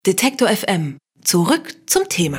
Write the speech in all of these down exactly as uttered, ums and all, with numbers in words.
Detektor F M. Zurück zum Thema.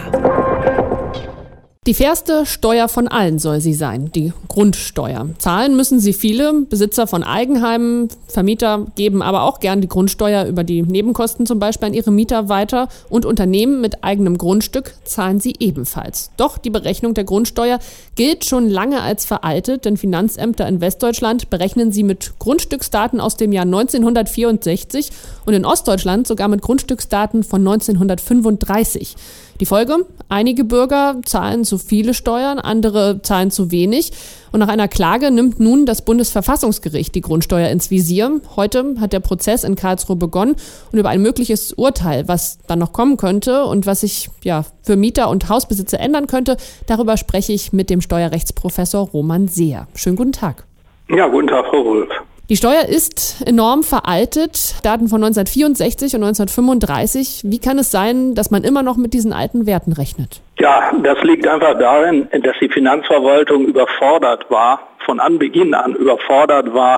Die fairste Steuer von allen soll sie sein, die Grundsteuer. Zahlen müssen sie viele. Besitzer von Eigenheimen, Vermieter geben aber auch gern die Grundsteuer über die Nebenkosten zum Beispiel an ihre Mieter weiter. Und Unternehmen mit eigenem Grundstück zahlen sie ebenfalls. Doch die Berechnung der Grundsteuer gilt schon lange als veraltet, denn Finanzämter in Westdeutschland berechnen sie mit Grundstücksdaten aus dem Jahr neunzehnhundertvierundsechzig und in Ostdeutschland sogar mit Grundstücksdaten von neunzehnhundertfünfunddreißig. Die Folge? Einige Bürger zahlen zu viele Steuern, andere zahlen zu wenig. Und nach einer Klage nimmt nun das Bundesverfassungsgericht die Grundsteuer ins Visier. Heute hat der Prozess in Karlsruhe begonnen und über ein mögliches Urteil, was dann noch kommen könnte und was sich ja für Mieter und Hausbesitzer ändern könnte, darüber spreche ich mit dem Steuerrechtsprofessor Roman Seer. Schönen guten Tag. Ja, guten Tag, Frau Wulff. Die Steuer ist enorm veraltet, Daten von neunzehnhundertvierundsechzig und neunzehnhundertfünfunddreißig. Wie kann es sein, dass man immer noch mit diesen alten Werten rechnet? Ja, das liegt einfach darin, dass die Finanzverwaltung überfordert war, von Anbeginn an überfordert war,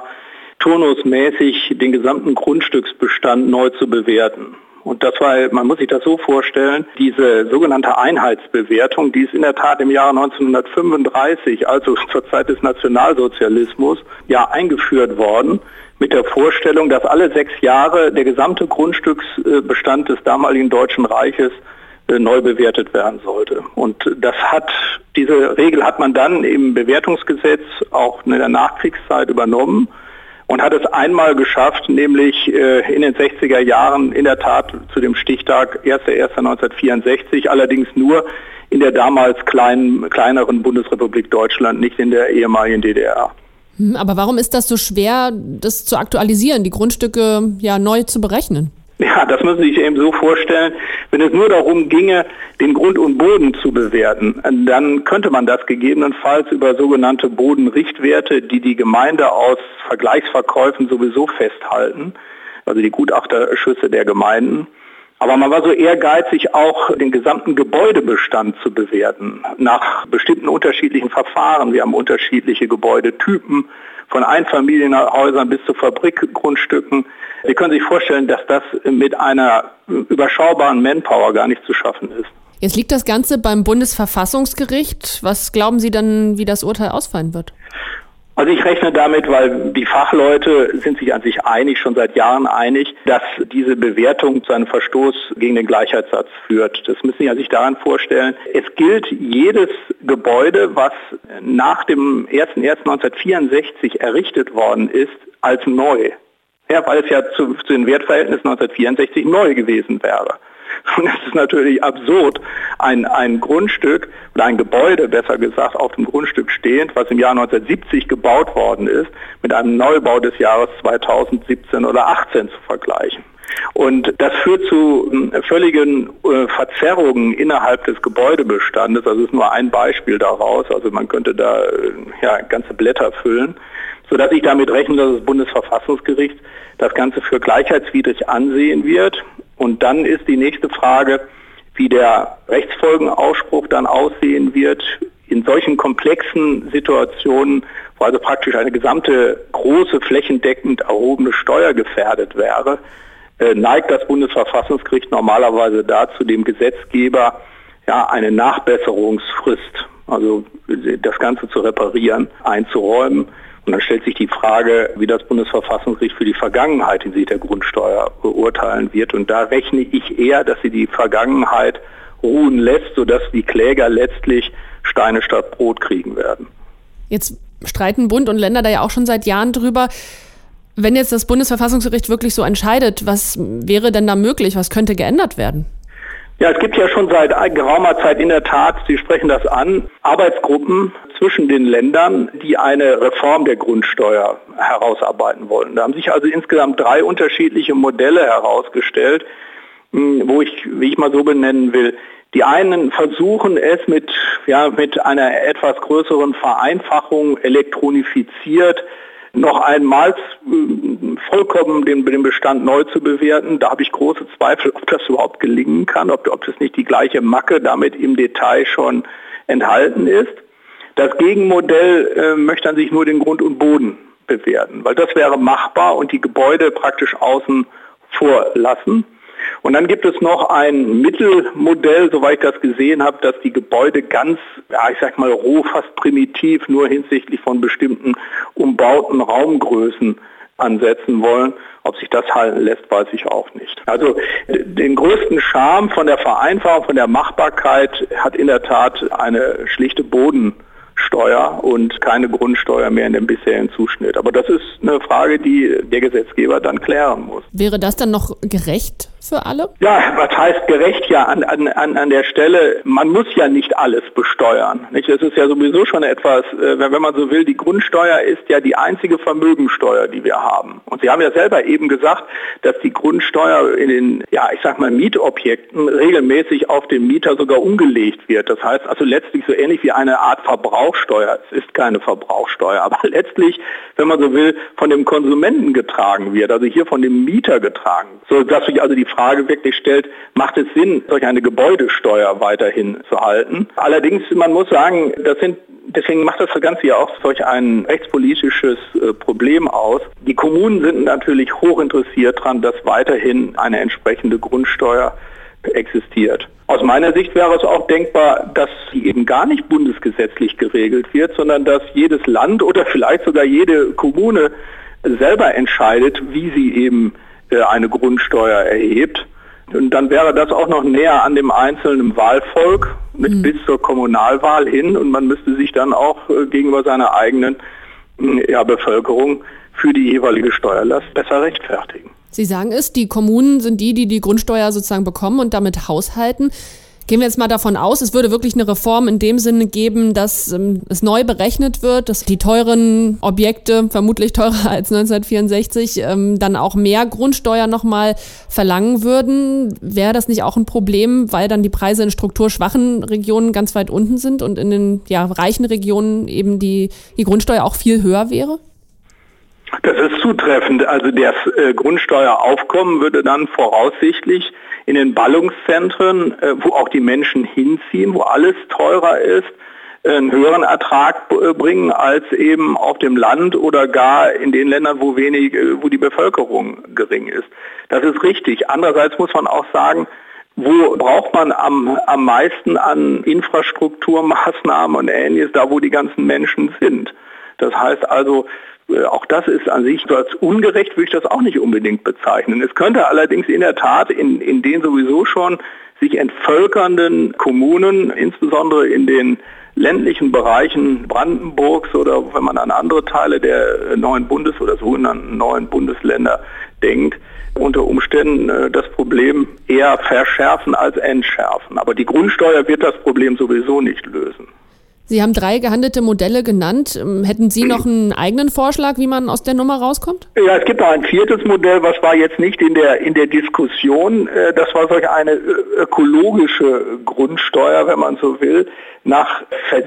turnusmäßig den gesamten Grundstücksbestand neu zu bewerten. Und das war, man muss sich das so vorstellen, diese sogenannte Einheitsbewertung, die ist in der Tat im Jahre neunzehnhundertfünfunddreißig, also zur Zeit des Nationalsozialismus, ja eingeführt worden, mit der Vorstellung, dass alle sechs Jahre der gesamte Grundstücksbestand des damaligen Deutschen Reiches neu bewertet werden sollte. Und das hat, diese Regel hat man dann im Bewertungsgesetz auch in der Nachkriegszeit übernommen und hat es einmal geschafft, nämlich äh, in den sechziger Jahren in der Tat zu dem Stichtag erster erster neunzehnhundertvierundsechzig, allerdings nur in der damals kleinen, kleineren Bundesrepublik Deutschland, nicht in der ehemaligen D D R. Aber warum ist das so schwer, das zu aktualisieren, die Grundstücke ja neu zu berechnen? Ja, das müssen Sie sich eben so vorstellen, wenn es nur darum ginge, den Grund und Boden zu bewerten, dann könnte man das gegebenenfalls über sogenannte Bodenrichtwerte, die die Gemeinde aus Vergleichsverkäufen sowieso festhalten, also die Gutachterschüsse der Gemeinden. Aber man war so ehrgeizig, auch den gesamten Gebäudebestand zu bewerten, nach bestimmten unterschiedlichen Verfahren. Wir haben unterschiedliche Gebäudetypen, von Einfamilienhäusern bis zu Fabrikgrundstücken. Sie können sich vorstellen, dass das mit einer überschaubaren Manpower gar nicht zu schaffen ist. Jetzt liegt das Ganze beim Bundesverfassungsgericht. Was glauben Sie dann, wie das Urteil ausfallen wird? Also ich rechne damit, weil die Fachleute sind sich an sich einig, schon seit Jahren einig, dass diese Bewertung zu einem Verstoß gegen den Gleichheitssatz führt. Das müssen Sie sich daran vorstellen. Es gilt jedes Gebäude, was nach dem erster erster neunzehnhundertvierundsechzig errichtet worden ist, als neu. Ja, weil es ja zu, zu den Wertverhältnissen neunzehnhundertvierundsechzig neu gewesen wäre. Und es ist natürlich absurd, ein, ein Grundstück oder ein Gebäude, besser gesagt, auf dem Grundstück stehend, was im Jahr neunzehnhundertsiebzig gebaut worden ist, mit einem Neubau des Jahres zweitausendsiebzehn oder achtzehn zu vergleichen. Und das führt zu äh, völligen äh, Verzerrungen innerhalb des Gebäudebestandes. Also das ist nur ein Beispiel daraus. Also man könnte da äh, ja, ganze Blätter füllen, sodass ich damit rechne, dass das Bundesverfassungsgericht das Ganze für gleichheitswidrig ansehen wird. Und dann ist die nächste Frage, wie der Rechtsfolgenausspruch dann aussehen wird in solchen komplexen Situationen, wo also praktisch eine gesamte große flächendeckend erhobene Steuer gefährdet wäre, äh, neigt das Bundesverfassungsgericht normalerweise dazu, dem Gesetzgeber ja eine Nachbesserungsfrist, also das Ganze zu reparieren, einzuräumen. Und dann stellt sich die Frage, wie das Bundesverfassungsgericht für die Vergangenheit hinsichtlich der Grundsteuer beurteilen wird. Und da rechne ich eher, dass sie die Vergangenheit ruhen lässt, sodass die Kläger letztlich Steine statt Brot kriegen werden. Jetzt streiten Bund und Länder da ja auch schon seit Jahren drüber. Wenn jetzt das Bundesverfassungsgericht wirklich so entscheidet, was wäre denn da möglich? Was könnte geändert werden? Ja, es gibt ja schon seit geraumer Zeit in der Tat, Sie sprechen das an, Arbeitsgruppen zwischen den Ländern, die eine Reform der Grundsteuer herausarbeiten wollen. Da haben sich also insgesamt drei unterschiedliche Modelle herausgestellt, wo ich, wie ich mal so benennen will, die einen versuchen es mit, ja, mit einer etwas größeren Vereinfachung elektronifiziert, noch einmal äh, vollkommen den, den Bestand neu zu bewerten. Da habe ich große Zweifel, ob das überhaupt gelingen kann, ob, ob das nicht die gleiche Macke damit im Detail schon enthalten ist. Das Gegenmodell äh, möchte an sich nur den Grund und Boden bewerten, weil das wäre machbar und die Gebäude praktisch außen vor lassen. Und dann gibt es noch ein Mittelmodell, soweit ich das gesehen habe, dass die Gebäude ganz, ja, ich sag mal roh, fast primitiv, nur hinsichtlich von bestimmten umbauten Raumgrößen ansetzen wollen. Ob sich das halten lässt, weiß ich auch nicht. Also den größten Charme von der Vereinfachung, von der Machbarkeit hat in der Tat eine schlichte Bodensteuer und keine Grundsteuer mehr in dem bisherigen Zuschnitt. Aber das ist eine Frage, die der Gesetzgeber dann klären muss. Wäre das dann noch gerecht für alle? Ja, was heißt gerecht? Ja, an, an, an der Stelle, man muss ja nicht alles besteuern. Nicht? Das ist ja sowieso schon etwas, wenn man so will, die Grundsteuer ist ja die einzige Vermögensteuer, die wir haben. Und Sie haben ja selber eben gesagt, dass die Grundsteuer in den, ja, ich sag mal, Mietobjekten regelmäßig auf den Mieter sogar umgelegt wird. Das heißt also letztlich so ähnlich wie eine Art Verbrauchsteuer. Es ist keine Verbrauchsteuer, aber letztlich, wenn man so will, von dem Konsumenten getragen wird, also hier von dem Mieter getragen. So dass sich also die Frage wirklich stellt, macht es Sinn, solch eine Gebäudesteuer weiterhin zu halten? Allerdings, man muss sagen, das sind deswegen macht das Ganze ja auch solch ein rechtspolitisches äh, Problem aus. Die Kommunen sind natürlich hochinteressiert daran, dass weiterhin eine entsprechende Grundsteuer existiert. Aus meiner Sicht wäre es auch denkbar, dass sie eben gar nicht bundesgesetzlich geregelt wird, sondern dass jedes Land oder vielleicht sogar jede Kommune selber entscheidet, wie sie eben eine Grundsteuer erhebt. Und dann wäre das auch noch näher an dem einzelnen Wahlvolk mit mhm. bis zur Kommunalwahl hin und man müsste sich dann auch gegenüber seiner eigenen ja, Bevölkerung für die jeweilige Steuerlast besser rechtfertigen. Sie sagen es, die Kommunen sind die, die die Grundsteuer sozusagen bekommen und damit haushalten. Gehen wir jetzt mal davon aus, es würde wirklich eine Reform in dem Sinne geben, dass ähm, es neu berechnet wird, dass die teuren Objekte, vermutlich teurer als neunzehnhundertvierundsechzig, ähm, dann auch mehr Grundsteuer nochmal verlangen würden. Wäre das nicht auch ein Problem, weil dann die Preise in strukturschwachen Regionen ganz weit unten sind und in den ja, reichen Regionen eben die, die Grundsteuer auch viel höher wäre? Das ist zutreffend. Also das äh, Grundsteueraufkommen würde dann voraussichtlich in den Ballungszentren, äh, wo auch die Menschen hinziehen, wo alles teurer ist, äh, einen höheren Ertrag b- bringen als eben auf dem Land oder gar in den Ländern, wo wenig, äh, wo die Bevölkerung gering ist. Das ist richtig. Andererseits muss man auch sagen, wo braucht man am, am meisten an Infrastrukturmaßnahmen und Ähnliches, da wo die ganzen Menschen sind. Das heißt also, auch das ist an sich so als ungerecht, würde ich das auch nicht unbedingt bezeichnen. Es könnte allerdings in der Tat in, in den sowieso schon sich entvölkernden Kommunen, insbesondere in den ländlichen Bereichen Brandenburgs oder wenn man an andere Teile der neuen Bundes- oder sogenannten neuen Bundesländer denkt, unter Umständen das Problem eher verschärfen als entschärfen. Aber die Grundsteuer wird das Problem sowieso nicht lösen. Sie haben drei gehandelte Modelle genannt. Hätten Sie noch einen eigenen Vorschlag, wie man aus der Nummer rauskommt? Ja, es gibt noch ein viertes Modell, was war jetzt nicht in der in der Diskussion. Das war solch eine ökologische Grundsteuer, wenn man so will, nach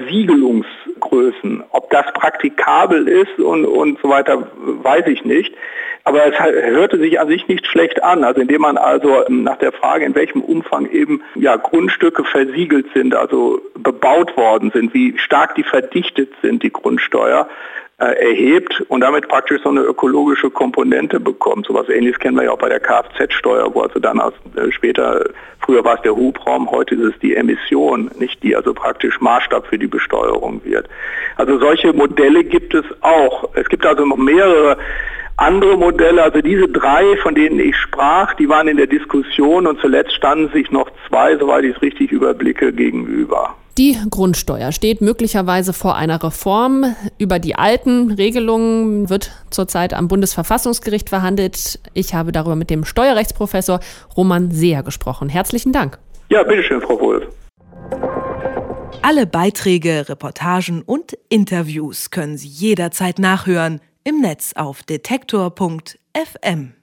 Versiegelungsgrößen. Ob das praktikabel ist und, und so weiter, weiß ich nicht. Aber es hörte sich an sich nicht schlecht an, also indem man also nach der Frage, in welchem Umfang eben ja Grundstücke versiegelt sind, also bebaut worden sind, wie stark die verdichtet sind, die Grundsteuer äh, erhebt und damit praktisch so eine ökologische Komponente bekommt. So was Ähnliches kennen wir ja auch bei der Kfz-Steuer, wo also dann aus, äh, später, früher war es der Hubraum, heute ist es die Emission, nicht die also praktisch Maßstab für die Besteuerung wird. Also solche Modelle gibt es auch. Es gibt also noch mehrere andere Modelle, also diese drei, von denen ich sprach, die waren in der Diskussion und zuletzt standen sich noch zwei, soweit ich es richtig überblicke, gegenüber. Die Grundsteuer steht möglicherweise vor einer Reform. Über die alten Regelungen wird zurzeit am Bundesverfassungsgericht verhandelt. Ich habe darüber mit dem Steuerrechtsprofessor Roman Seher gesprochen. Herzlichen Dank. Ja, bitteschön, Frau Wolf. Alle Beiträge, Reportagen und Interviews können Sie jederzeit nachhören im Netz auf detektor punkt f m.